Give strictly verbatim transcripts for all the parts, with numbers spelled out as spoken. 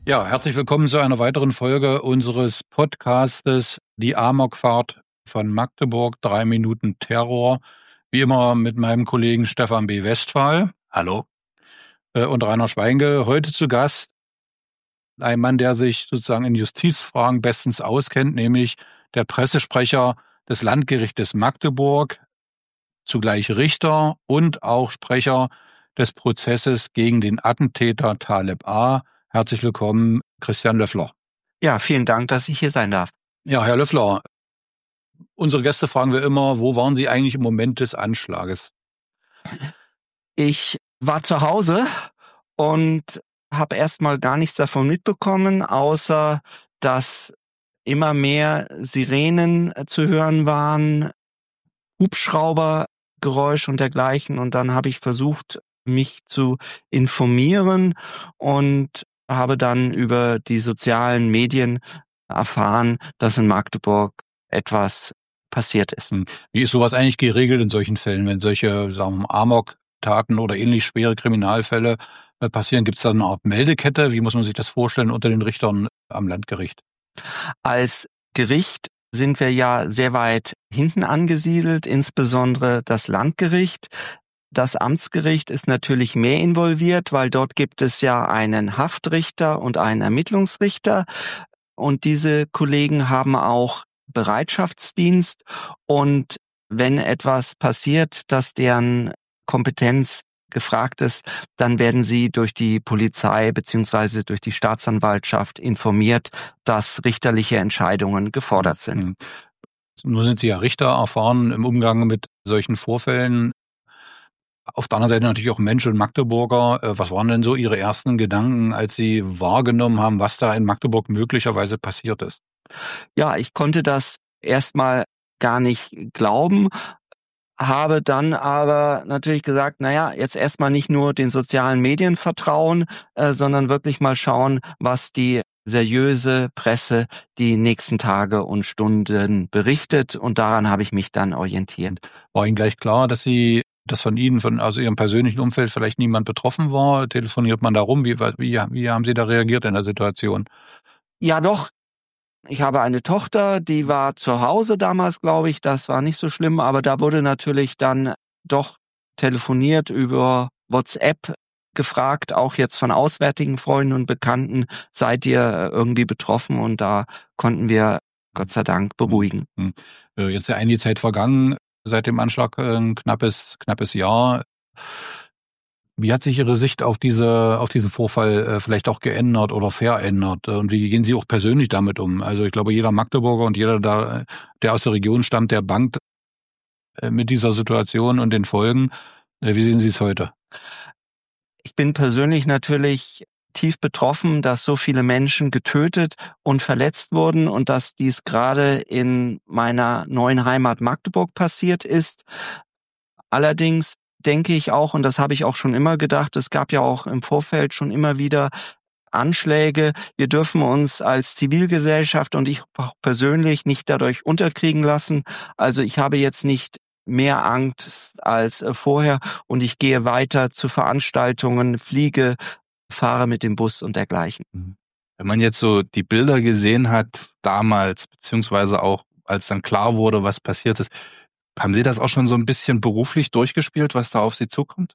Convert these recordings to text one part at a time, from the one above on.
Ja, herzlich willkommen zu einer weiteren Folge unseres Podcastes Die Amokfahrt von Magdeburg, drei Minuten Terror. Wie immer mit meinem Kollegen Stefan B. Westphal. Hallo. Äh, und Rainer Schweinge. Heute zu Gast ein Mann, der sich sozusagen in Justizfragen bestens auskennt, nämlich der Pressesprecher des Landgerichtes Magdeburg, zugleich Richter und auch Sprecher des Prozesses gegen den Attentäter Taleb A. Herzlich willkommen, Christian Löffler. Ja, vielen Dank, dass ich hier sein darf. Ja, Herr Löffler, unsere Gäste fragen wir immer, wo waren Sie eigentlich im Moment des Anschlages? Ich war zu Hause und habe erstmal gar nichts davon mitbekommen, außer dass immer mehr Sirenen zu hören waren, Hubschraubergeräusch und dergleichen. Und dann habe ich versucht, mich zu informieren und habe dann über die sozialen Medien erfahren, dass in Magdeburg etwas passiert ist. Wie ist sowas eigentlich geregelt in solchen Fällen, wenn solche, sagen wir, Amok-Taten oder ähnlich schwere Kriminalfälle passieren? Gibt es da eine Art Meldekette? Wie muss man sich das vorstellen unter den Richtern am Landgericht? Als Gericht sind wir ja sehr weit hinten angesiedelt, insbesondere das Landgericht. Das Amtsgericht ist natürlich mehr involviert, weil dort gibt es ja einen Haftrichter und einen Ermittlungsrichter. Und diese Kollegen haben auch Bereitschaftsdienst. Und wenn etwas passiert, dass deren Kompetenz gefragt ist, dann werden sie durch die Polizei beziehungsweise durch die Staatsanwaltschaft informiert, dass richterliche Entscheidungen gefordert sind. Nun sind Sie ja Richter, erfahren im Umgang mit solchen Vorfällen. Auf der anderen Seite natürlich auch Mensch und Magdeburger. Was waren denn so Ihre ersten Gedanken, als Sie wahrgenommen haben, was da in Magdeburg möglicherweise passiert ist? Ja, ich konnte das erstmal gar nicht glauben, habe dann aber natürlich gesagt, naja, jetzt erstmal nicht nur den sozialen Medien vertrauen, äh, sondern wirklich mal schauen, was die seriöse Presse die nächsten Tage und Stunden berichtet. Und daran habe ich mich dann orientiert. War Ihnen gleich klar, dass Sie dass von Ihnen, von also Ihrem persönlichen Umfeld vielleicht niemand betroffen war? Telefoniert man da rum? Wie, wie, wie haben Sie da reagiert in der Situation? Ja, doch. Ich habe eine Tochter, die war zu Hause damals, glaube ich. Das war nicht so schlimm, aber da wurde natürlich dann doch telefoniert über WhatsApp gefragt, auch jetzt von auswärtigen Freunden und Bekannten, seid ihr irgendwie betroffen? Und da konnten wir Gott sei Dank beruhigen. Jetzt ist ja einige Zeit vergangen. Seit dem Anschlag ein knappes, knappes Jahr. Wie hat sich Ihre Sicht auf diese, auf diesen Vorfall vielleicht auch geändert oder verändert? Und wie gehen Sie auch persönlich damit um? Also ich glaube, jeder Magdeburger und jeder, da, der aus der Region stammt, der bangt mit dieser Situation und den Folgen. Wie sehen Sie es heute? Ich bin persönlich natürlich tief betroffen, dass so viele Menschen getötet und verletzt wurden und dass dies gerade in meiner neuen Heimat Magdeburg passiert ist. Allerdings denke ich auch, und das habe ich auch schon immer gedacht, es gab ja auch im Vorfeld schon immer wieder Anschläge. Wir dürfen uns als Zivilgesellschaft und ich auch persönlich nicht dadurch unterkriegen lassen. Also ich habe jetzt nicht mehr Angst als vorher und ich gehe weiter zu Veranstaltungen, fliege, fahre mit dem Bus und dergleichen. Wenn man jetzt so die Bilder gesehen hat damals, beziehungsweise auch als dann klar wurde, was passiert ist, haben Sie das auch schon so ein bisschen beruflich durchgespielt, was da auf Sie zukommt?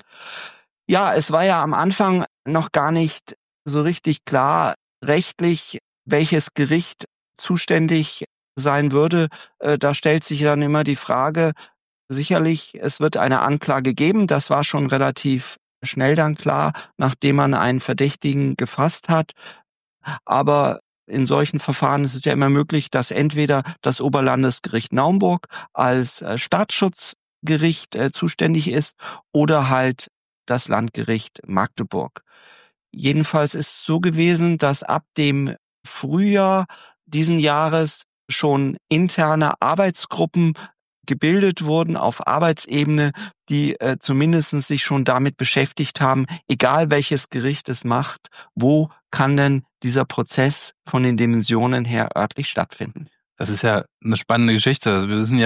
Ja, es war ja am Anfang noch gar nicht so richtig klar rechtlich, welches Gericht zuständig sein würde. Da stellt sich dann immer die Frage, sicherlich, es wird eine Anklage geben, das war schon relativ schnell dann klar, nachdem man einen Verdächtigen gefasst hat. Aber in solchen Verfahren ist es ja immer möglich, dass entweder das Oberlandesgericht Naumburg als Staatsschutzgericht äh, zuständig ist oder halt das Landgericht Magdeburg. Jedenfalls ist es so gewesen, dass ab dem Frühjahr diesen Jahres schon interne Arbeitsgruppen gebildet wurden auf Arbeitsebene, die äh, zumindest sich schon damit beschäftigt haben, egal welches Gericht es macht, wo kann denn dieser Prozess von den Dimensionen her örtlich stattfinden. Das ist ja eine spannende Geschichte. Wir wissen ja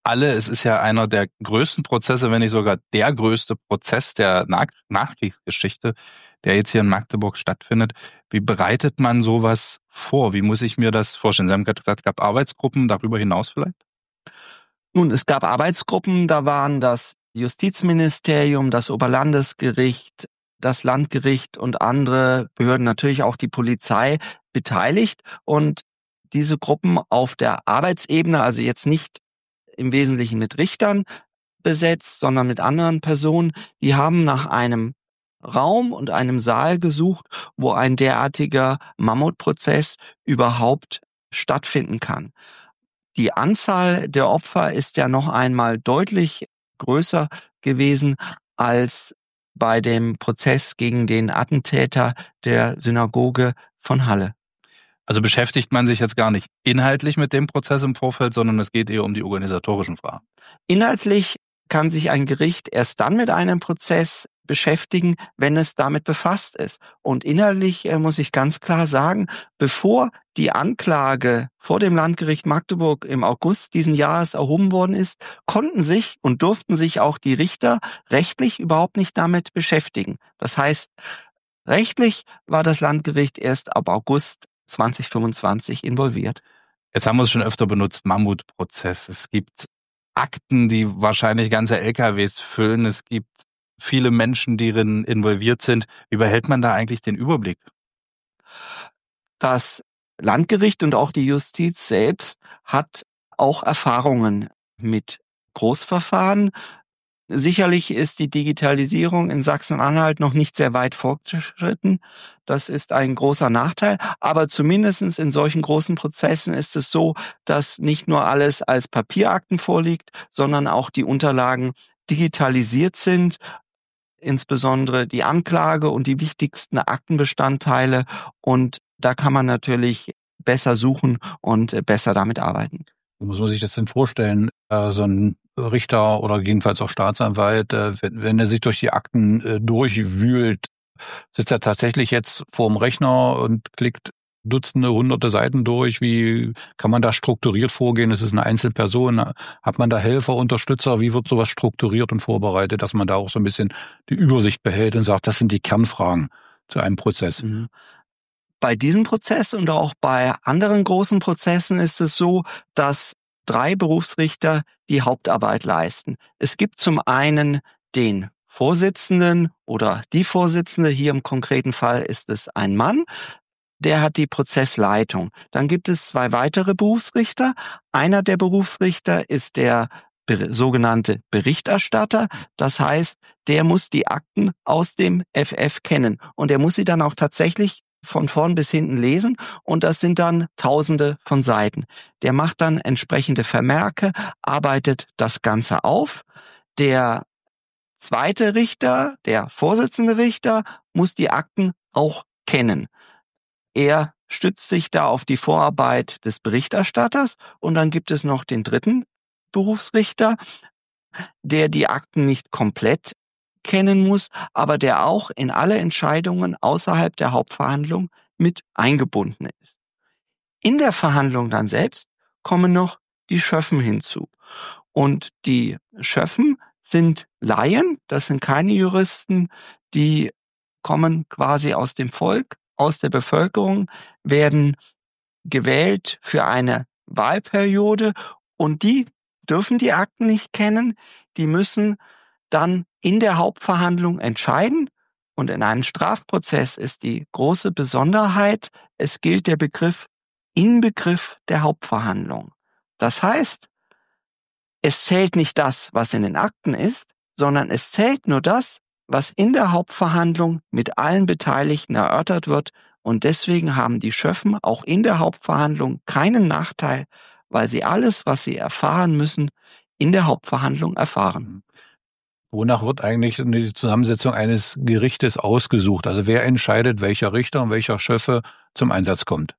alle, es ist ja einer der größten Prozesse, wenn nicht sogar der größte Prozess der Nach- Nachkriegsgeschichte, der jetzt hier in Magdeburg stattfindet. Wie bereitet man sowas vor? Wie muss ich mir das vorstellen? Sie haben gerade gesagt, es gab Arbeitsgruppen, darüber hinaus vielleicht? Nun, es gab Arbeitsgruppen, da waren das Justizministerium, das Oberlandesgericht, das Landgericht und andere Behörden, natürlich auch die Polizei beteiligt. Und diese Gruppen auf der Arbeitsebene, also jetzt nicht im Wesentlichen mit Richtern besetzt, sondern mit anderen Personen, die haben nach einem Raum und einem Saal gesucht, wo ein derartiger Mammutprozess überhaupt stattfinden kann. Die Anzahl der Opfer ist ja noch einmal deutlich größer gewesen als bei dem Prozess gegen den Attentäter der Synagoge von Halle. Also beschäftigt man sich jetzt gar nicht inhaltlich mit dem Prozess im Vorfeld, sondern es geht eher um die organisatorischen Fragen. Inhaltlich kann sich ein Gericht erst dann mit einem Prozess beschäftigen, wenn es damit befasst ist. Und inhaltlich äh, muss ich ganz klar sagen, bevor die Anklage vor dem Landgericht Magdeburg im August diesen Jahres erhoben worden ist, konnten sich und durften sich auch die Richter rechtlich überhaupt nicht damit beschäftigen. Das heißt, rechtlich war das Landgericht erst ab August zwanzig fünfundzwanzig involviert. Jetzt haben wir es schon öfter benutzt, Mammutprozess. Es gibt Akten, die wahrscheinlich ganze L K Ws füllen. Es gibt viele Menschen, die darin involviert sind. Wie behält man da eigentlich den Überblick? Das Landgericht und auch die Justiz selbst hat auch Erfahrungen mit Großverfahren. Sicherlich ist die Digitalisierung in Sachsen-Anhalt noch nicht sehr weit fortgeschritten. Das ist ein großer Nachteil. Aber zumindest in solchen großen Prozessen ist es so, dass nicht nur alles als Papierakten vorliegt, sondern auch die Unterlagen digitalisiert sind, insbesondere die Anklage und die wichtigsten Aktenbestandteile. Und da kann man natürlich besser suchen und besser damit arbeiten. Wie muss man sich das denn vorstellen? Äh, so ein Richter oder jedenfalls auch Staatsanwalt, äh, wenn, wenn er sich durch die Akten äh, durchwühlt, sitzt er tatsächlich jetzt vorm Rechner und klickt Dutzende, hunderte Seiten durch? Wie kann man da strukturiert vorgehen? Es ist eine Einzelperson. Hat man da Helfer, Unterstützer? Wie wird sowas strukturiert und vorbereitet, dass man da auch so ein bisschen die Übersicht behält und sagt, das sind die Kernfragen zu einem Prozess? Mhm. Bei diesem Prozess und auch bei anderen großen Prozessen ist es so, dass drei Berufsrichter die Hauptarbeit leisten. Es gibt zum einen den Vorsitzenden oder die Vorsitzende, hier im konkreten Fall ist es ein Mann, der hat die Prozessleitung. Dann gibt es zwei weitere Berufsrichter. Einer der Berufsrichter ist der sogenannte Berichterstatter. Das heißt, der muss die Akten aus dem F F kennen und er muss sie dann auch tatsächlich von vorn bis hinten lesen und das sind dann Tausende von Seiten. Der macht dann entsprechende Vermerke, arbeitet das Ganze auf. Der zweite Richter, der Vorsitzende Richter, muss die Akten auch kennen. Er stützt sich da auf die Vorarbeit des Berichterstatters und dann gibt es noch den dritten Berufsrichter, der die Akten nicht komplett kennen muss, aber der auch in alle Entscheidungen außerhalb der Hauptverhandlung mit eingebunden ist. In der Verhandlung dann selbst kommen noch die Schöffen hinzu. Und die Schöffen sind Laien, das sind keine Juristen, die kommen quasi aus dem Volk, aus der Bevölkerung, werden gewählt für eine Wahlperiode und die dürfen die Akten nicht kennen, die müssen dann in der Hauptverhandlung entscheiden. Und in einem Strafprozess ist die große Besonderheit, es gilt der Begriff Inbegriff der Hauptverhandlung. Das heißt, es zählt nicht das, was in den Akten ist, sondern es zählt nur das, was in der Hauptverhandlung mit allen Beteiligten erörtert wird. Und deswegen haben die Schöffen auch in der Hauptverhandlung keinen Nachteil, weil sie alles, was sie erfahren müssen, in der Hauptverhandlung erfahren. Wonach wird eigentlich die Zusammensetzung eines Gerichtes ausgesucht? Also wer entscheidet, welcher Richter und welcher Schöffe zum Einsatz kommt?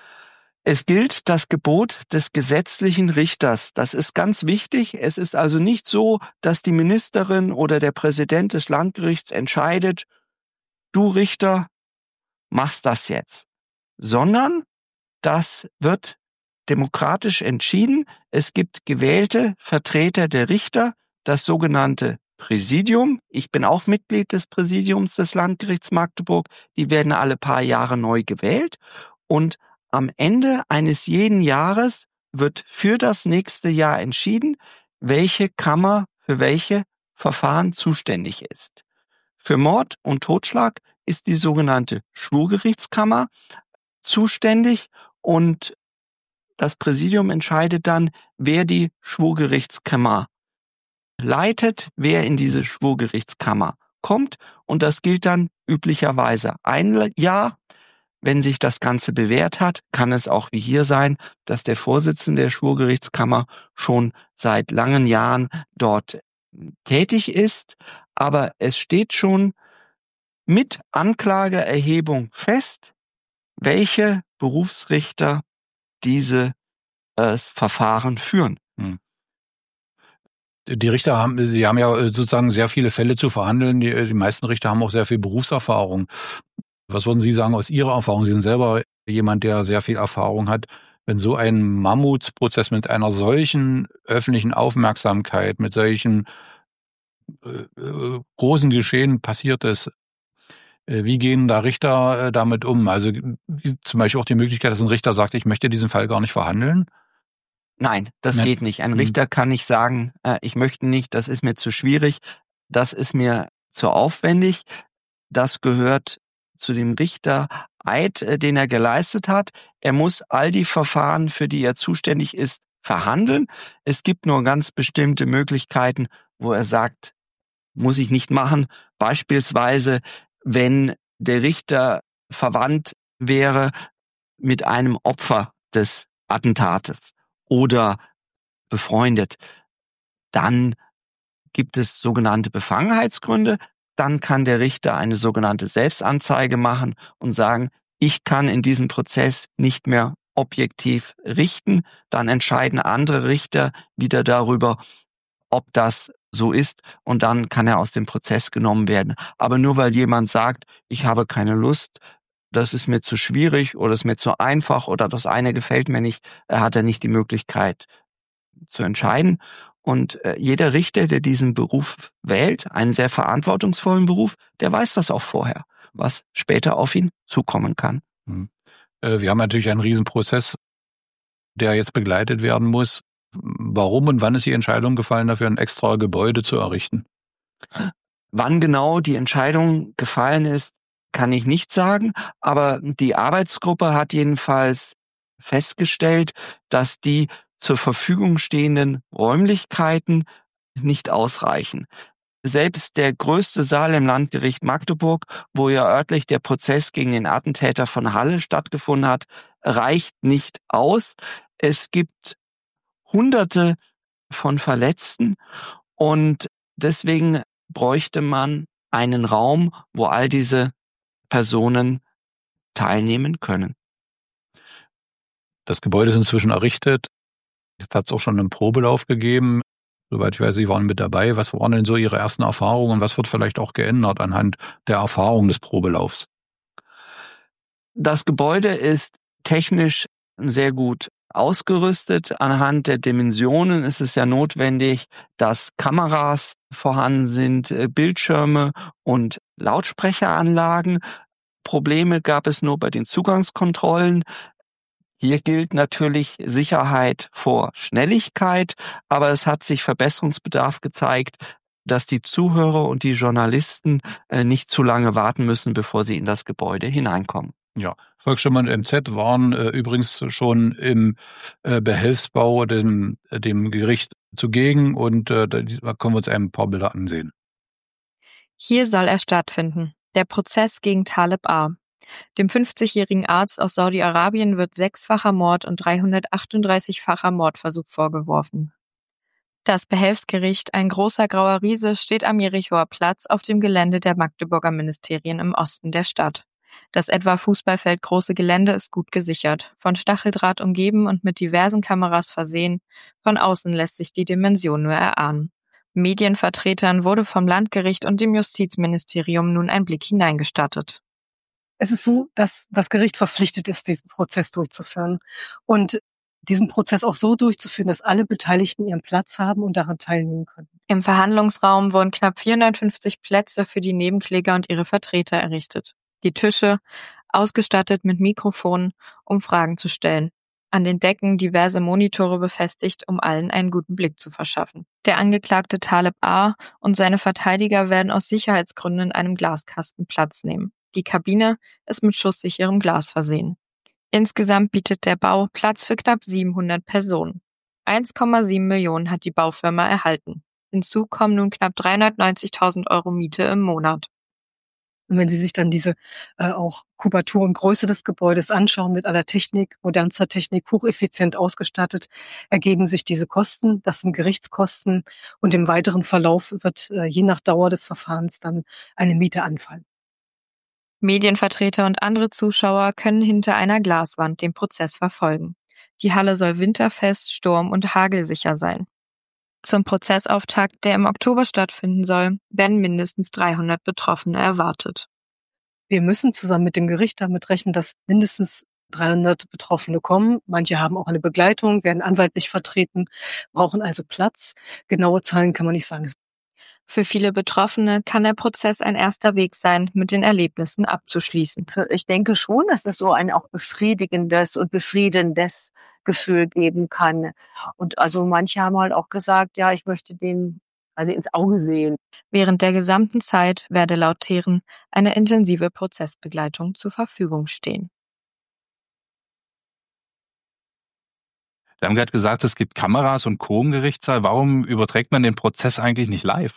Es gilt das Gebot des gesetzlichen Richters. Das ist ganz wichtig. Es ist also nicht so, dass die Ministerin oder der Präsident des Landgerichts entscheidet, du Richter, machst das jetzt. Sondern das wird demokratisch entschieden. Es gibt gewählte Vertreter der Richter, das sogenannte Präsidium. Ich bin auch Mitglied des Präsidiums des Landgerichts Magdeburg. Die werden alle paar Jahre neu gewählt. Und am Ende eines jeden Jahres wird für das nächste Jahr entschieden, welche Kammer für welche Verfahren zuständig ist. Für Mord und Totschlag ist die sogenannte Schwurgerichtskammer zuständig und das Präsidium entscheidet dann, wer die Schwurgerichtskammer leitet, wer in diese Schwurgerichtskammer kommt, und das gilt dann üblicherweise ein Jahr. Wenn sich das Ganze bewährt hat, kann es auch wie hier sein, dass der Vorsitzende der Schwurgerichtskammer schon seit langen Jahren dort tätig ist, aber es steht schon mit Anklageerhebung fest, welche Berufsrichter diese äh, Verfahren führen. Hm. Die Richter haben, sie haben ja sozusagen sehr viele Fälle zu verhandeln. Die, die meisten Richter haben auch sehr viel Berufserfahrung. Was würden Sie sagen aus Ihrer Erfahrung? Sie sind selber jemand, der sehr viel Erfahrung hat. Wenn so ein Mammutsprozess mit einer solchen öffentlichen Aufmerksamkeit, mit solchen äh, großen Geschehen passiert ist, äh, wie gehen da Richter äh, damit um? Also wie, zum Beispiel auch die Möglichkeit, dass ein Richter sagt, ich möchte diesen Fall gar nicht verhandeln? Nein, das Ja. geht nicht. Ein Hm. Richter kann nicht sagen, äh, ich möchte nicht, das ist mir zu schwierig, das ist mir zu aufwendig. Das gehört zu dem Richtereid, äh, den er geleistet hat. Er muss all die Verfahren, für die er zuständig ist, verhandeln. Es gibt nur ganz bestimmte Möglichkeiten, wo er sagt, muss ich nicht machen. Beispielsweise, wenn der Richter verwandt wäre mit einem Opfer des Attentates oder befreundet, dann gibt es sogenannte Befangenheitsgründe. Dann kann der Richter eine sogenannte Selbstanzeige machen und sagen, ich kann in diesem Prozess nicht mehr objektiv richten. Dann entscheiden andere Richter wieder darüber, ob das so ist, und dann kann er aus dem Prozess genommen werden. Aber nur weil jemand sagt, ich habe keine Lust, das ist mir zu schwierig oder ist mir zu einfach oder das eine gefällt mir nicht, hat er nicht die Möglichkeit zu entscheiden. Und äh, jeder Richter, der diesen Beruf wählt, einen sehr verantwortungsvollen Beruf, der weiß das auch vorher, was später auf ihn zukommen kann. Hm. Äh, wir haben natürlich einen Riesenprozess, der jetzt begleitet werden muss. Warum und wann ist die Entscheidung gefallen, dafür ein extra Gebäude zu errichten? Wann genau die Entscheidung gefallen ist, kann ich nicht sagen, aber die Arbeitsgruppe hat jedenfalls festgestellt, dass die zur Verfügung stehenden Räumlichkeiten nicht ausreichen. Selbst der größte Saal im Landgericht Magdeburg, wo ja örtlich der Prozess gegen den Attentäter von Halle stattgefunden hat, reicht nicht aus. Es gibt Hunderte von Verletzten und deswegen bräuchte man einen Raum, wo all diese Personen teilnehmen können. Das Gebäude ist inzwischen errichtet. Jetzt hat es auch schon einen Probelauf gegeben. Soweit ich weiß, Sie waren mit dabei. Was waren denn so Ihre ersten Erfahrungen und was wird vielleicht auch geändert anhand der Erfahrung des Probelaufs? Das Gebäude ist technisch sehr gut ausgerüstet. Anhand der Dimensionen ist es ja notwendig, dass Kameras vorhanden sind, Bildschirme und Lautsprecheranlagen. Probleme gab es nur bei den Zugangskontrollen. Hier gilt natürlich Sicherheit vor Schnelligkeit, aber es hat sich Verbesserungsbedarf gezeigt, dass die Zuhörer und die Journalisten nicht zu lange warten müssen, bevor sie in das Gebäude hineinkommen. Ja, Volksstimme und M Z waren äh, übrigens schon im äh, Behelfsbau dem, dem Gericht zugegen und äh, da können wir uns ein paar Bilder ansehen. Hier soll er stattfinden. Der Prozess gegen Taleb A. Dem fünfzigjährigen Arzt aus Saudi-Arabien wird sechsfacher Mord und dreihundertachtunddreißigfacher Mordversuch vorgeworfen. Das Behelfsgericht, ein großer grauer Riese, steht am Jerichoer Platz auf dem Gelände der Magdeburger Ministerien im Osten der Stadt. Das etwa Fußballfeld große Gelände ist gut gesichert, von Stacheldraht umgeben und mit diversen Kameras versehen. Von außen lässt sich die Dimension nur erahnen. Medienvertretern wurde vom Landgericht und dem Justizministerium nun ein Blick hineingestattet. Es ist so, dass das Gericht verpflichtet ist, diesen Prozess durchzuführen. Und diesen Prozess auch so durchzuführen, dass alle Beteiligten ihren Platz haben und daran teilnehmen können. Im Verhandlungsraum wurden knapp vierhundertfünfzig Plätze für die Nebenkläger und ihre Vertreter errichtet. Die Tische, ausgestattet mit Mikrofonen, um Fragen zu stellen. An den Decken diverse Monitore befestigt, um allen einen guten Blick zu verschaffen. Der Angeklagte Taleb A. und seine Verteidiger werden aus Sicherheitsgründen in einem Glaskasten Platz nehmen. Die Kabine ist mit schusssicherem Glas versehen. Insgesamt bietet der Bau Platz für knapp siebenhundert Personen. eins Komma sieben Millionen hat die Baufirma erhalten. Hinzu kommen nun knapp dreihundertneunzigtausend Euro Miete im Monat. Und wenn Sie sich dann diese äh, auch Kubatur und Größe des Gebäudes anschauen, mit aller Technik, modernster Technik, hocheffizient ausgestattet, ergeben sich diese Kosten. Das sind Gerichtskosten und im weiteren Verlauf wird äh, je nach Dauer des Verfahrens dann eine Miete anfallen. Medienvertreter und andere Zuschauer können hinter einer Glaswand den Prozess verfolgen. Die Halle soll winterfest, sturm- und hagelsicher sein. Zum Prozessauftakt, der im Oktober stattfinden soll, werden mindestens dreihundert Betroffene erwartet. Wir müssen zusammen mit dem Gericht damit rechnen, dass mindestens dreihundert Betroffene kommen. Manche haben auch eine Begleitung, werden anwaltlich vertreten, brauchen also Platz. Genaue Zahlen kann man nicht sagen. Für viele Betroffene kann der Prozess ein erster Weg sein, mit den Erlebnissen abzuschließen. Ich denke schon, dass es so ein auch befriedigendes und befriedendes Gefühl geben kann. Und also manche haben halt auch gesagt, ja, ich möchte dem also ins Auge sehen. Während der gesamten Zeit werde laut Theren eine intensive Prozessbegleitung zur Verfügung stehen. Wir haben gerade gesagt, es gibt Kameras und Co. im Gerichtssaal. Warum überträgt man den Prozess eigentlich nicht live?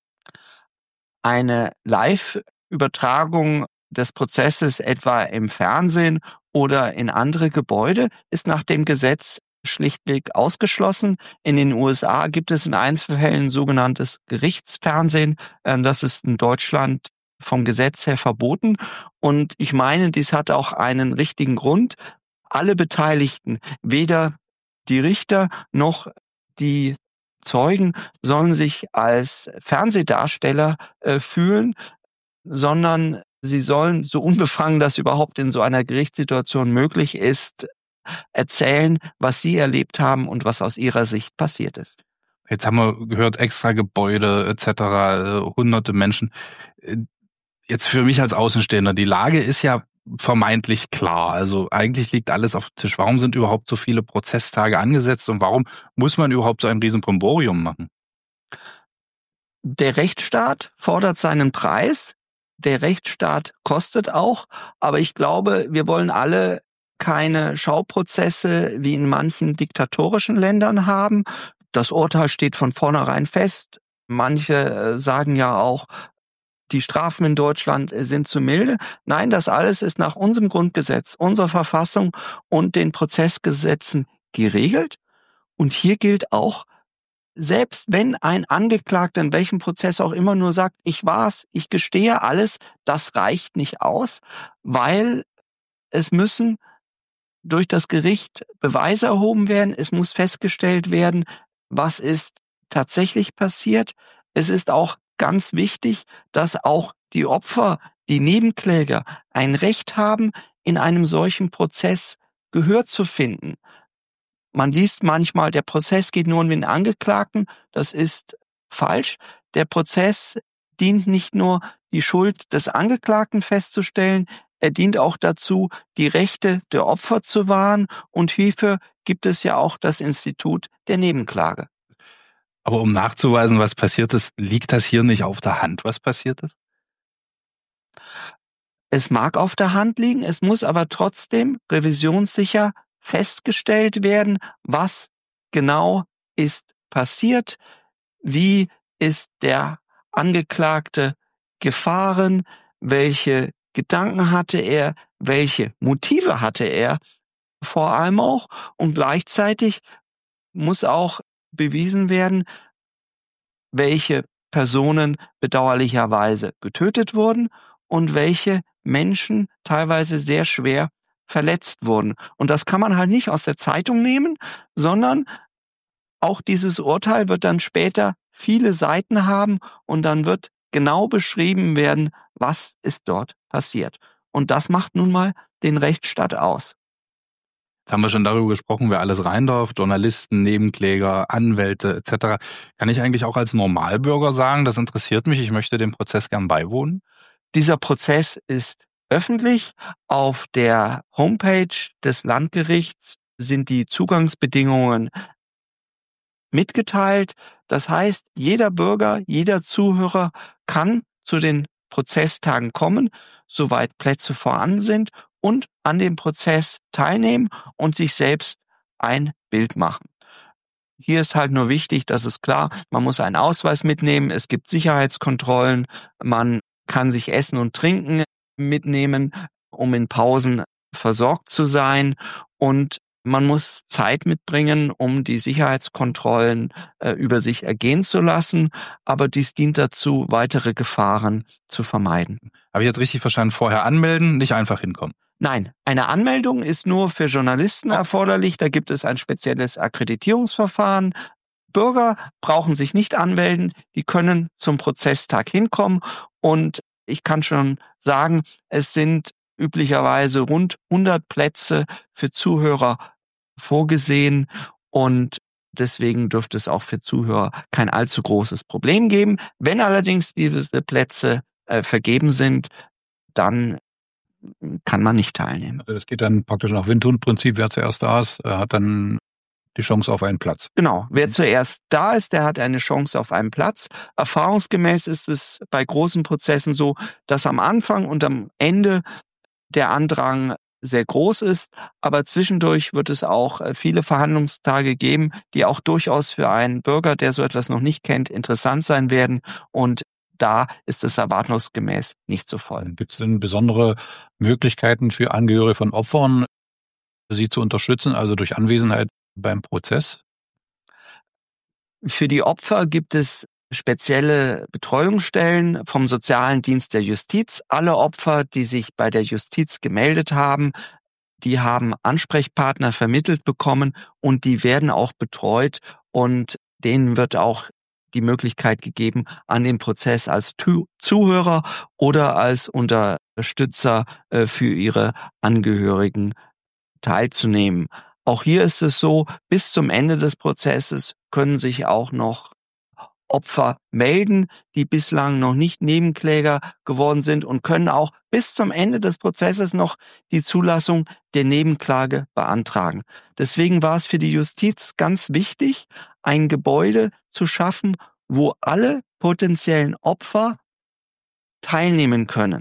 Eine Live-Übertragung des Prozesses etwa im Fernsehen oder in andere Gebäude ist nach dem Gesetz schlichtweg ausgeschlossen. In den U S A gibt es in Einzelfällen sogenanntes Gerichtsfernsehen. Das ist in Deutschland vom Gesetz her verboten. Und ich meine, dies hat auch einen richtigen Grund. Alle Beteiligten, weder die Richter noch die Zeugen, sollen sich als Fernsehdarsteller äh, fühlen, sondern sie sollen, so unbefangen das überhaupt in so einer Gerichtssituation möglich ist, erzählen, was sie erlebt haben und was aus ihrer Sicht passiert ist. Jetzt haben wir gehört, extra Gebäude et cetera, äh, hunderte Menschen. Jetzt für mich als Außenstehender, die Lage ist ja vermeintlich klar. Also eigentlich liegt alles auf dem Tisch. Warum sind überhaupt so viele Prozesstage angesetzt und warum muss man überhaupt so ein Riesenbrimborium machen? Der Rechtsstaat fordert seinen Preis. Der Rechtsstaat kostet auch. Aber ich glaube, wir wollen alle keine Schauprozesse wie in manchen diktatorischen Ländern haben. Das Urteil steht von vornherein fest. Manche sagen ja auch, die Strafen in Deutschland sind zu milde. Nein, das alles ist nach unserem Grundgesetz, unserer Verfassung und den Prozessgesetzen geregelt. Und hier gilt auch, selbst wenn ein Angeklagter in welchem Prozess auch immer nur sagt, ich war's, ich gestehe alles, das reicht nicht aus, weil es müssen durch das Gericht Beweise erhoben werden, es muss festgestellt werden, was ist tatsächlich passiert. Es ist auch ganz wichtig, dass auch die Opfer, die Nebenkläger ein Recht haben, in einem solchen Prozess Gehör zu finden. Man liest manchmal, der Prozess geht nur um den Angeklagten. Das ist falsch. Der Prozess dient nicht nur, die Schuld des Angeklagten festzustellen, er dient auch dazu, die Rechte der Opfer zu wahren. Und hierfür gibt es ja auch das Institut der Nebenklage. Aber um nachzuweisen, was passiert ist, liegt das hier nicht auf der Hand, was passiert ist? Es mag auf der Hand liegen, es muss aber trotzdem revisionssicher festgestellt werden, was genau ist passiert, wie ist der Angeklagte gefahren, welche Gedanken hatte er, welche Motive hatte er vor allem auch, und gleichzeitig muss auch bewiesen werden, welche Personen bedauerlicherweise getötet wurden und welche Menschen teilweise sehr schwer verletzt wurden. Und das kann man halt nicht aus der Zeitung nehmen, sondern auch dieses Urteil wird dann später viele Seiten haben und dann wird genau beschrieben werden, was ist dort passiert. Und das macht nun mal den Rechtsstaat aus. Jetzt haben wir schon darüber gesprochen, wer alles rein darf, Journalisten, Nebenkläger, Anwälte et cetera. Kann ich eigentlich auch als Normalbürger sagen, das interessiert mich, ich möchte dem Prozess gern beiwohnen? Dieser Prozess ist öffentlich. Auf der Homepage des Landgerichts sind die Zugangsbedingungen mitgeteilt. Das heißt, jeder Bürger, jeder Zuhörer kann zu den Prozesstagen kommen, soweit Plätze vorhanden sind, und an dem Prozess teilnehmen und sich selbst ein Bild machen. Hier ist halt nur wichtig, dass es klar, man muss einen Ausweis mitnehmen, es gibt Sicherheitskontrollen, man kann sich Essen und Trinken mitnehmen, um in Pausen versorgt zu sein, und man muss Zeit mitbringen, um die Sicherheitskontrollen äh, über sich ergehen zu lassen, aber dies dient dazu, weitere Gefahren zu vermeiden. Habe ich jetzt richtig verstanden, vorher anmelden, nicht einfach hinkommen? Nein, eine Anmeldung ist nur für Journalisten erforderlich. Da gibt es ein spezielles Akkreditierungsverfahren. Bürger brauchen sich nicht anmelden, die können zum Prozesstag hinkommen, und ich kann schon sagen, es sind üblicherweise rund hundert Plätze für Zuhörer vorgesehen, und deswegen dürfte es auch für Zuhörer kein allzu großes Problem geben. Wenn allerdings diese Plätze äh, vergeben sind, dann kann man nicht teilnehmen. Also das geht dann praktisch nach Windhund-Prinzip, wer zuerst da ist, hat dann die Chance auf einen Platz. Genau, wer zuerst da ist, der hat eine Chance auf einen Platz. Erfahrungsgemäß ist es bei großen Prozessen so, dass am Anfang und am Ende der Andrang sehr groß ist, aber zwischendurch wird es auch viele Verhandlungstage geben, die auch durchaus für einen Bürger, der so etwas noch nicht kennt, interessant sein werden, und da ist es erwartungsgemäß nicht so voll. Gibt es denn besondere Möglichkeiten für Angehörige von Opfern, sie zu unterstützen, also durch Anwesenheit beim Prozess? Für die Opfer gibt es spezielle Betreuungsstellen vom Sozialen Dienst der Justiz. Alle Opfer, die sich bei der Justiz gemeldet haben, die haben Ansprechpartner vermittelt bekommen, und die werden auch betreut, und denen wird auch die Möglichkeit gegeben, an dem Prozess als Zuhörer oder als Unterstützer für ihre Angehörigen teilzunehmen. Auch hier ist es so, bis zum Ende des Prozesses können sich auch noch Opfer melden, die bislang noch nicht Nebenkläger geworden sind, und können auch bis zum Ende des Prozesses noch die Zulassung der Nebenklage beantragen. Deswegen war es für die Justiz ganz wichtig, ein Gebäude zu schaffen, wo alle potenziellen Opfer teilnehmen können.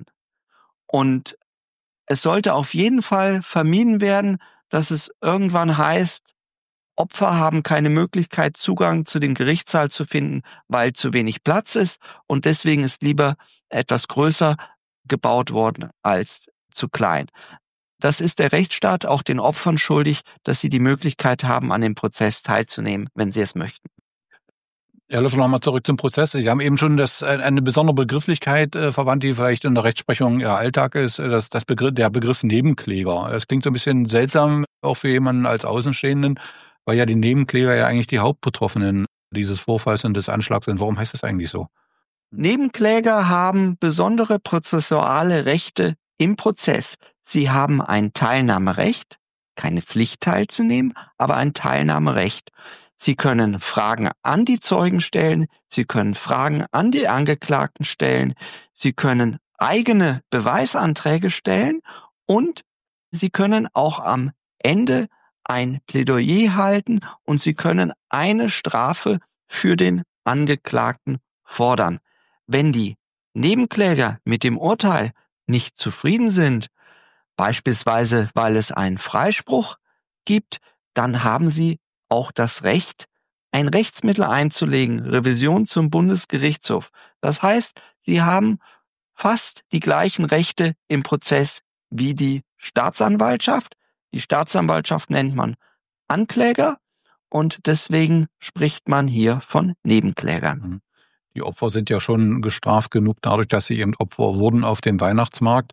Und es sollte auf jeden Fall vermieden werden, dass es irgendwann heißt, Opfer haben keine Möglichkeit, Zugang zu dem Gerichtssaal zu finden, weil zu wenig Platz ist, und deswegen ist lieber etwas größer gebaut worden als zu klein. Das ist der Rechtsstaat auch den Opfern schuldig, dass sie die Möglichkeit haben, an dem Prozess teilzunehmen, wenn sie es möchten. Herr Löffel, nochmal zurück zum Prozess. Sie haben eben schon das, eine besondere Begrifflichkeit äh, verwandt, die vielleicht in der Rechtsprechung Ihr Alltag ist, das, das Begriff, der Begriff Nebenkläger. Das klingt so ein bisschen seltsam, auch für jemanden als Außenstehenden, weil ja die Nebenkläger ja eigentlich die Hauptbetroffenen dieses Vorfalls und des Anschlags sind. Warum heißt das eigentlich so? Nebenkläger haben besondere prozessuale Rechte im Prozess. Sie haben ein Teilnahmerecht, keine Pflicht teilzunehmen, aber ein Teilnahmerecht. Sie können Fragen an die Zeugen stellen, Sie können Fragen an die Angeklagten stellen, Sie können eigene Beweisanträge stellen, und Sie können auch am Ende ein Plädoyer halten, und Sie können eine Strafe für den Angeklagten fordern. Wenn die Nebenkläger mit dem Urteil nicht zufrieden sind, beispielsweise weil es einen Freispruch gibt, dann haben Sie auch das Recht, ein Rechtsmittel einzulegen, Revision zum Bundesgerichtshof. Das heißt, Sie haben fast die gleichen Rechte im Prozess wie die Staatsanwaltschaft. Die Staatsanwaltschaft nennt man Ankläger, und deswegen spricht man hier von Nebenklägern. Die Opfer sind ja schon gestraft genug dadurch, dass sie eben Opfer wurden auf dem Weihnachtsmarkt.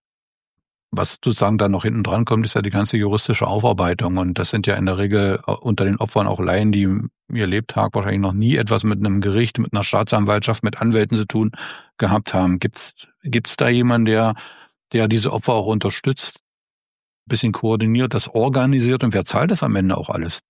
Was sozusagen dann noch hinten dran kommt, ist ja die ganze juristische Aufarbeitung. Und das sind ja in der Regel unter den Opfern auch Laien, die ihr Lebtag wahrscheinlich noch nie etwas mit einem Gericht, mit einer Staatsanwaltschaft, mit Anwälten zu tun gehabt haben. Gibt's, gibt's da jemanden, der, der diese Opfer auch unterstützt, bisschen koordiniert, das organisiert und wer zahlt das am Ende auch alles?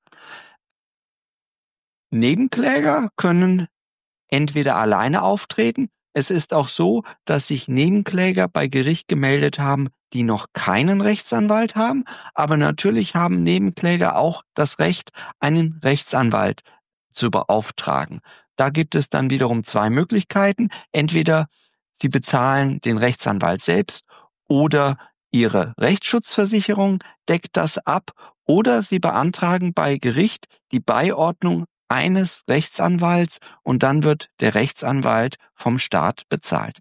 Nebenkläger können entweder alleine auftreten. Es ist auch so, dass sich Nebenkläger bei Gericht gemeldet haben, die noch keinen Rechtsanwalt haben. Aber natürlich haben Nebenkläger auch das Recht, einen Rechtsanwalt zu beauftragen. Da gibt es dann wiederum zwei Möglichkeiten. Entweder sie bezahlen den Rechtsanwalt selbst oder ihre Rechtsschutzversicherung deckt das ab oder sie beantragen bei Gericht die Beiordnung eines Rechtsanwalts und dann wird der Rechtsanwalt vom Staat bezahlt.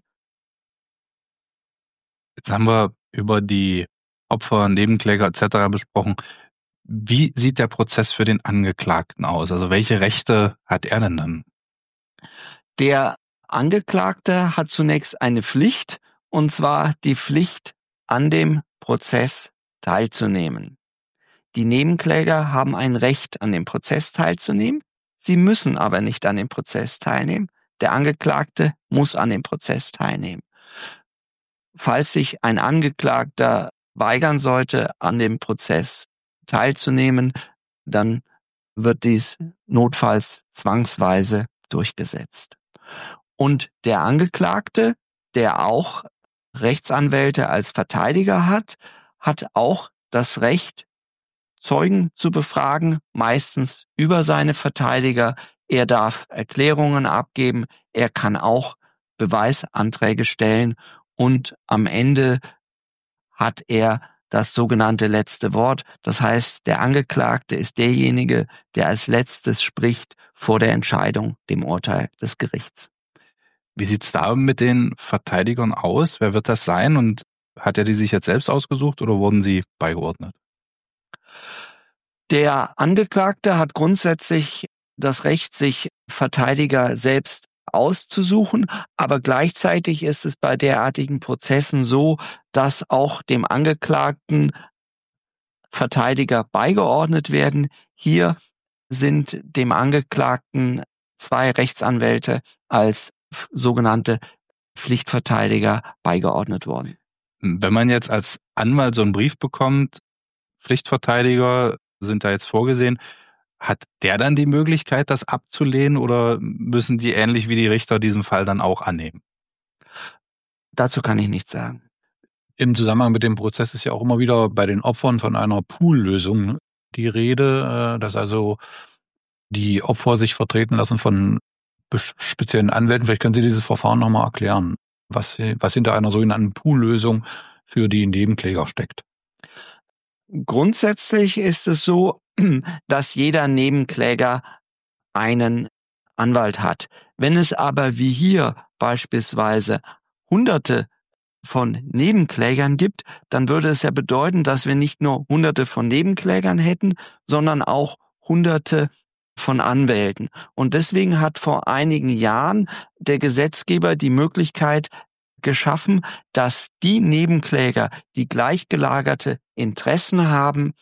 Jetzt haben wir über die Opfer, Nebenkläger et cetera besprochen. Wie sieht der Prozess für den Angeklagten aus? Also welche Rechte hat er denn dann? Der Angeklagte hat zunächst eine Pflicht, und zwar die Pflicht, an dem Prozess teilzunehmen. Die Nebenkläger haben ein Recht, an dem Prozess teilzunehmen. Sie müssen aber nicht an dem Prozess teilnehmen. Der Angeklagte muss an dem Prozess teilnehmen. Falls sich ein Angeklagter weigern sollte, an dem Prozess teilzunehmen, dann wird dies notfalls zwangsweise durchgesetzt. Und der Angeklagte, der auch Rechtsanwälte als Verteidiger hat, hat auch das Recht, Zeugen zu befragen, meistens über seine Verteidiger. Er darf Erklärungen abgeben, er kann auch Beweisanträge stellen und am Ende hat er das sogenannte letzte Wort. Das heißt, der Angeklagte ist derjenige, der als letztes spricht vor der Entscheidung, dem Urteil des Gerichts. Wie sieht's da mit den Verteidigern aus? Wer wird das sein und hat er die sich jetzt selbst ausgesucht oder wurden sie beigeordnet? Der Angeklagte hat grundsätzlich das Recht, sich Verteidiger selbst auszusuchen, aber gleichzeitig ist es bei derartigen Prozessen so, dass auch dem Angeklagten Verteidiger beigeordnet werden. Hier sind dem Angeklagten zwei Rechtsanwälte als sogenannte Pflichtverteidiger beigeordnet worden. Wenn man jetzt als Anwalt so einen Brief bekommt, Pflichtverteidiger sind da jetzt vorgesehen, hat der dann die Möglichkeit, das abzulehnen oder müssen die ähnlich wie die Richter diesen Fall dann auch annehmen? Dazu kann ich nichts sagen. Im Zusammenhang mit dem Prozess ist ja auch immer wieder bei den Opfern von einer Poollösung die Rede, dass also die Opfer sich vertreten lassen von speziellen Anwälten. Vielleicht können Sie dieses Verfahren nochmal erklären, was, was hinter einer sogenannten Poollösung für die Nebenkläger steckt. Grundsätzlich ist es so, dass jeder Nebenkläger einen Anwalt hat. Wenn es aber wie hier beispielsweise Hunderte von Nebenklägern gibt, dann würde es ja bedeuten, dass wir nicht nur Hunderte von Nebenklägern hätten, sondern auch Hunderte von Anwälten. Und deswegen hat vor einigen Jahren der Gesetzgeber die Möglichkeit geschaffen, dass die Nebenkläger, die gleichgelagerte Interessen haben,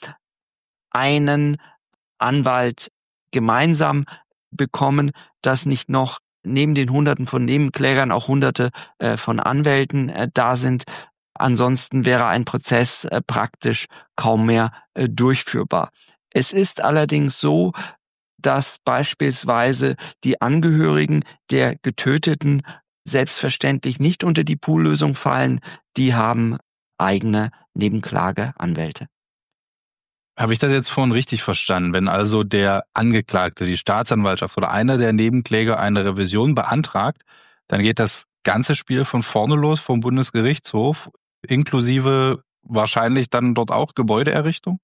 einen Anwalt gemeinsam bekommen, dass nicht noch neben den Hunderten von Nebenklägern auch Hunderte äh, von Anwälten äh, da sind. Ansonsten wäre ein Prozess äh, praktisch kaum mehr äh, durchführbar. Es ist allerdings so, dass beispielsweise die Angehörigen der Getöteten selbstverständlich nicht unter die Poollösung fallen. Die haben eigene Nebenklageanwälte. Habe ich das jetzt vorhin richtig verstanden? Wenn also der Angeklagte, die Staatsanwaltschaft oder einer der Nebenkläger eine Revision beantragt, dann geht das ganze Spiel von vorne los vom Bundesgerichtshof, inklusive wahrscheinlich dann dort auch Gebäudeerrichtung?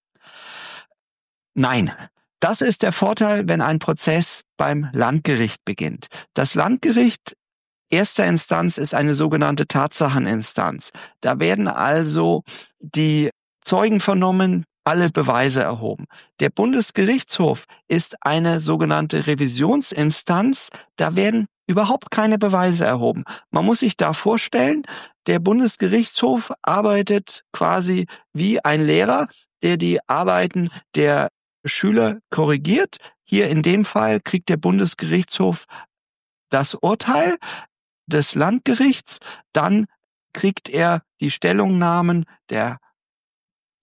Nein. Das ist der Vorteil, wenn ein Prozess beim Landgericht beginnt. Das Landgericht erster Instanz ist eine sogenannte Tatsacheninstanz. Da werden also die Zeugen vernommen, alle Beweise erhoben. Der Bundesgerichtshof ist eine sogenannte Revisionsinstanz. Da werden überhaupt keine Beweise erhoben. Man muss sich da vorstellen, der Bundesgerichtshof arbeitet quasi wie ein Lehrer, der die Arbeiten der Schüler korrigiert. Hier in dem Fall kriegt der Bundesgerichtshof das Urteil des Landgerichts, dann kriegt er die Stellungnahmen der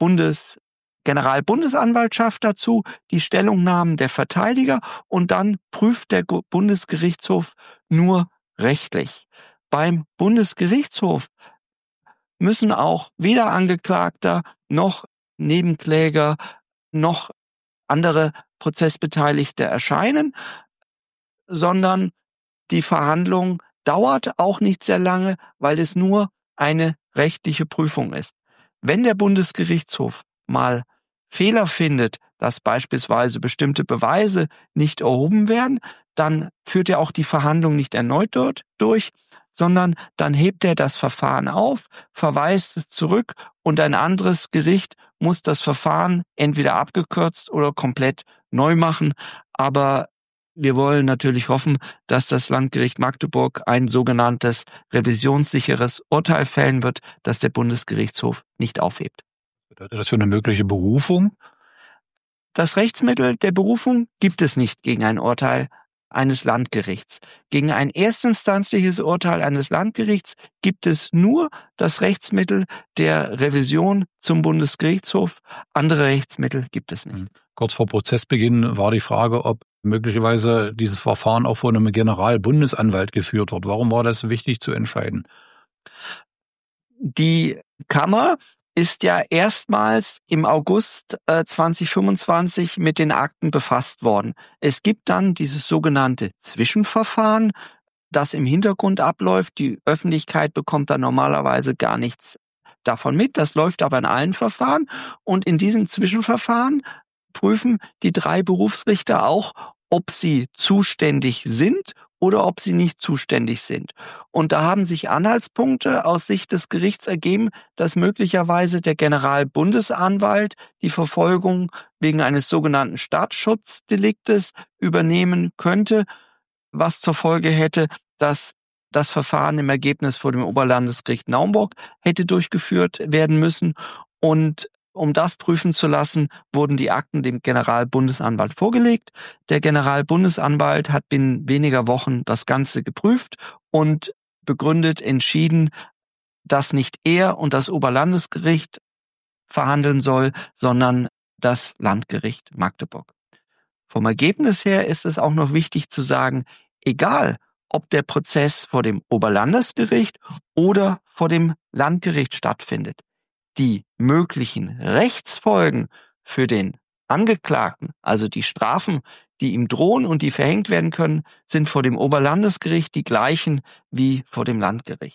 Bundes Generalbundesanwaltschaft dazu, die Stellungnahmen der Verteidiger und dann prüft der Bundesgerichtshof nur rechtlich. Beim Bundesgerichtshof müssen auch weder Angeklagter noch Nebenkläger noch andere Prozessbeteiligte erscheinen, sondern die Verhandlung dauert auch nicht sehr lange, weil es nur eine rechtliche Prüfung ist. Wenn der Bundesgerichtshof mal Fehler findet, dass beispielsweise bestimmte Beweise nicht erhoben werden, dann führt er auch die Verhandlung nicht erneut dort durch, sondern dann hebt er das Verfahren auf, verweist es zurück und ein anderes Gericht muss das Verfahren entweder abgekürzt oder komplett neu machen. Aber wir wollen natürlich hoffen, dass das Landgericht Magdeburg ein sogenanntes revisionssicheres Urteil fällen wird, das der Bundesgerichtshof nicht aufhebt. Bedeutet das für eine mögliche Berufung? Das Rechtsmittel der Berufung gibt es nicht gegen ein Urteil eines Landgerichts. Gegen ein erstinstanzliches Urteil eines Landgerichts gibt es nur das Rechtsmittel der Revision zum Bundesgerichtshof. Andere Rechtsmittel gibt es nicht. Kurz vor Prozessbeginn war die Frage, ob möglicherweise dieses Verfahren auch von einem Generalbundesanwalt geführt wird. Warum war das wichtig zu entscheiden? Die Kammer ist ja erstmals im August äh, zwanzig fünfundzwanzig mit den Akten befasst worden. Es gibt dann dieses sogenannte Zwischenverfahren, das im Hintergrund abläuft. Die Öffentlichkeit bekommt da normalerweise gar nichts davon mit. Das läuft aber in allen Verfahren. Und in diesem Zwischenverfahren prüfen die drei Berufsrichter auch, ob sie zuständig sind oder ob sie nicht zuständig sind. Und da haben sich Anhaltspunkte aus Sicht des Gerichts ergeben, dass möglicherweise der Generalbundesanwalt die Verfolgung wegen eines sogenannten Staatsschutzdeliktes übernehmen könnte, was zur Folge hätte, dass das Verfahren im Ergebnis vor dem Oberlandesgericht Naumburg hätte durchgeführt werden müssen. Und um das prüfen zu lassen, wurden die Akten dem Generalbundesanwalt vorgelegt. Der Generalbundesanwalt hat binnen weniger Wochen das Ganze geprüft und begründet entschieden, dass nicht er und das Oberlandesgericht verhandeln soll, sondern das Landgericht Magdeburg. Vom Ergebnis her ist es auch noch wichtig zu sagen, egal ob der Prozess vor dem Oberlandesgericht oder vor dem Landgericht stattfindet, die möglichen Rechtsfolgen für den Angeklagten, also die Strafen, die ihm drohen und die verhängt werden können, sind vor dem Oberlandesgericht die gleichen wie vor dem Landgericht.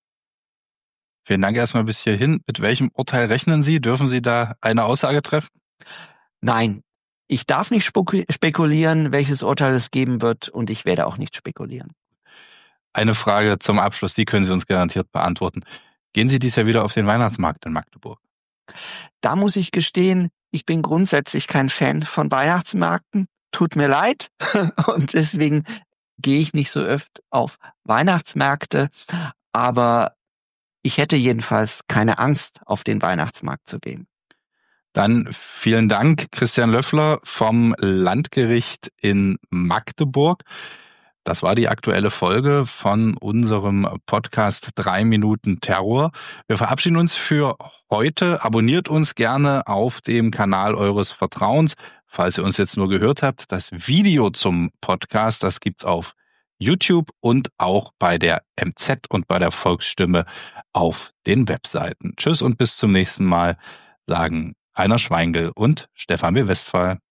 Vielen Dank erstmal bis hierhin. Mit welchem Urteil rechnen Sie? Dürfen Sie da eine Aussage treffen? Nein, ich darf nicht spekulieren, welches Urteil es geben wird, und ich werde auch nicht spekulieren. Eine Frage zum Abschluss, die können Sie uns garantiert beantworten. Gehen Sie dies Jahr wieder auf den Weihnachtsmarkt in Magdeburg? Da muss ich gestehen, ich bin grundsätzlich kein Fan von Weihnachtsmärkten. Tut mir leid. Und deswegen gehe ich nicht so oft auf Weihnachtsmärkte. Aber ich hätte jedenfalls keine Angst, auf den Weihnachtsmarkt zu gehen. Dann vielen Dank, Christian Löffler vom Landgericht in Magdeburg. Das war die aktuelle Folge von unserem Podcast drei Minuten Terror. Wir verabschieden uns für heute. Abonniert uns gerne auf dem Kanal eures Vertrauens. Falls ihr uns jetzt nur gehört habt, das Video zum Podcast, das gibt's auf YouTube und auch bei der M Z und bei der Volksstimme auf den Webseiten. Tschüss und bis zum nächsten Mal, sagen Rainer Schweingel und Stefan W. Westphal.